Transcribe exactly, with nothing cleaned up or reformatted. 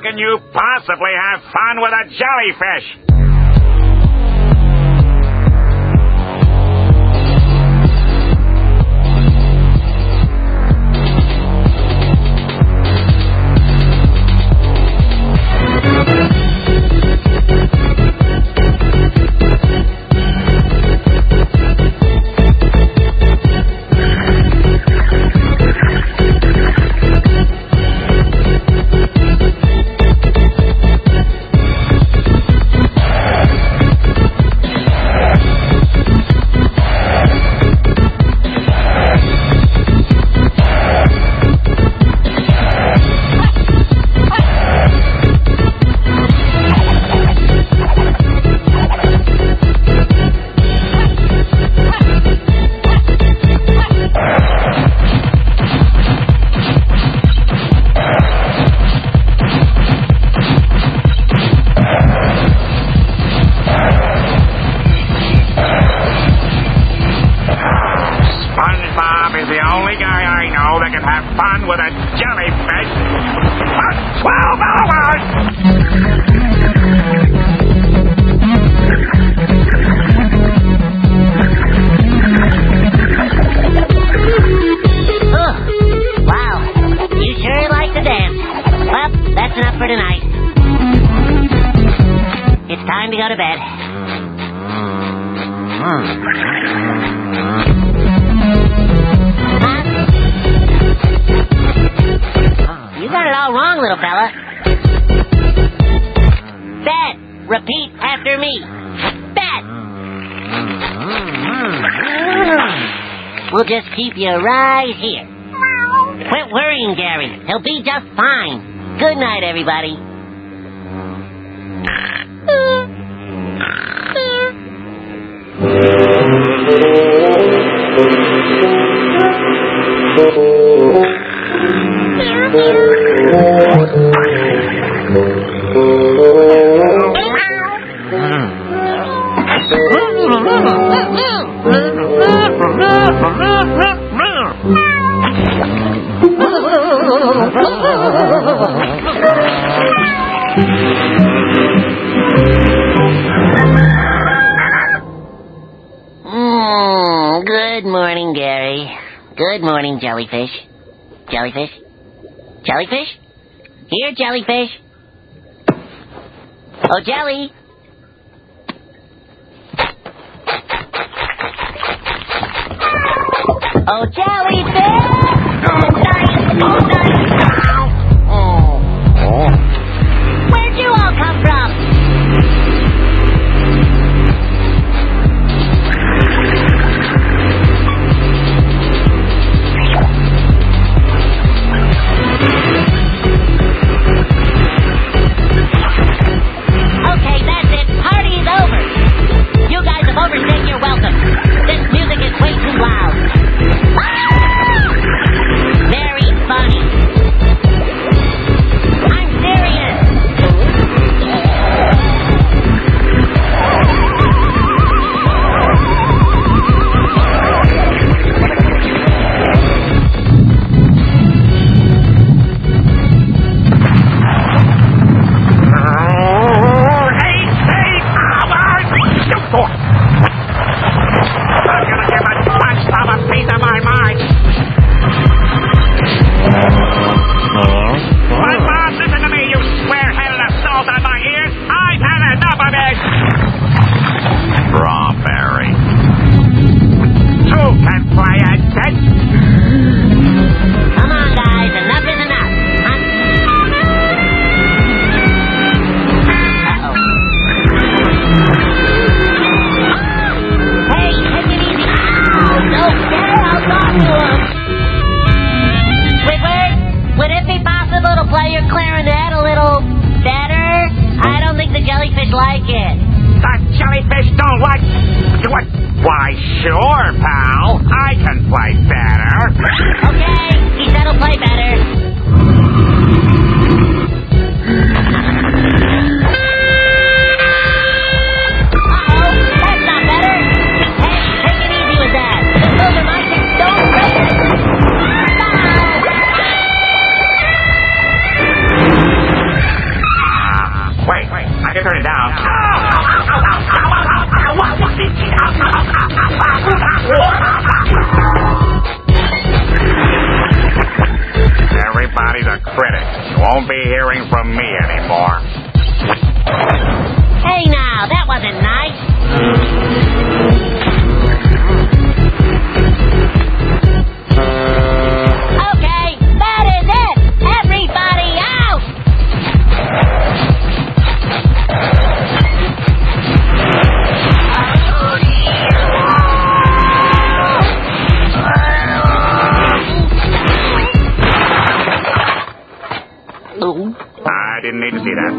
can you possibly have fun with a jellyfish? SpongeBob is the only guy I know that can have fun with a jellyfish for twelve hours! Oh, wow. You sure like to dance. Well, that's enough for tonight. It's time to go to bed. You got it all wrong, little fella. Bed. Repeat after me. Bed. We'll just keep you right here. Quit worrying, Gary. He'll be just fine. Good night, everybody. Mm, good morning, Gary. Good morning, jellyfish. Jellyfish? Jellyfish? Here, jellyfish. Oh, jelly. Oh, jellyfish! Where'd you all come from? Okay, that's it. Party's over. You guys have overstayed your welcome. This music is way too loud. Ah! a critic. You won't be hearing from me anymore. Hey now, that wasn't nice. Okay, that is it. Everybody out. I didn't need to see that.